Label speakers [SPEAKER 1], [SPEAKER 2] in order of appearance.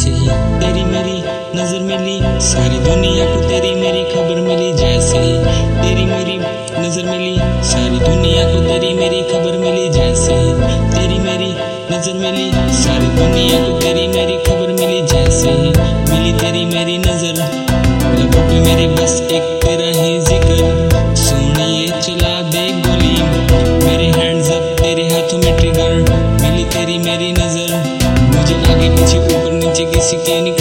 [SPEAKER 1] जैसे ही तेरी मेरी नजर मिली, सारी दुनिया को तेरी मेरी खबर मिली। जैसे ही तेरी मेरी नजर मिली, सारी दुनिया को तेरी मेरी खबर मिली। जैसे ही तेरी मेरी नजर मिली, सारी दुनिया को तेरी मेरी खबर मिली। जैसे ही मिली तेरी मेरी नजर, लबों पे मेरे बस एक तेरा ही जिक्र। सोनिए चला दे गोली, मेरे हैंड्स अप तेरे हाथों में ट्रिगर। मिली तेरी मेरी नजर, मुझे आगे पीछे ऊपर नीचे किसी के नहीं